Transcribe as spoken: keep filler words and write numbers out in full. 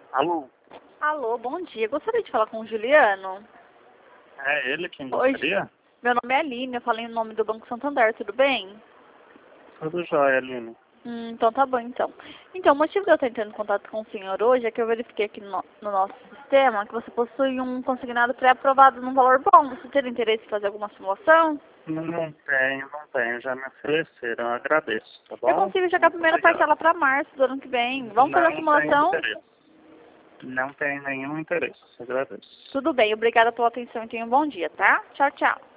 Alô? Alô, bom dia. Gostaria de falar com o Juliano. É ele quem Oi, gostaria? meu nome é Aline, eu falei em nome do Banco Santander, tudo bem? Tudo jóia, Aline. Hum, então tá bom, então. Então, o motivo de eu estar entrando em contato com o senhor hoje é que eu verifiquei aqui no, no nosso sistema que você possui um consignado pré-aprovado num valor bom. Você teria interesse em fazer alguma simulação? Não, não tenho, não tenho. Já me ofereceram, eu agradeço, tá Eu bom? consigo jogar a Muito primeira obrigado. parcela para março do ano que vem. Vamos fazer a Não tenho simulação? interesse. Não tenho nenhum interesse, agradeço. Tudo bem, obrigada pela atenção e tenha um bom dia, tá? Tchau, tchau.